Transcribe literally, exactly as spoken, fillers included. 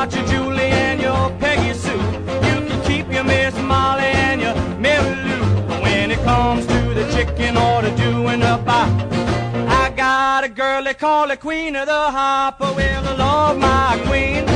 got your Julie and your Peggy Sue. You can keep your Miss Molly and your Mary Lou. But when it comes to the chicken or the doing the pie, I got a girl they call the queen of the hop. Well, I love my queen.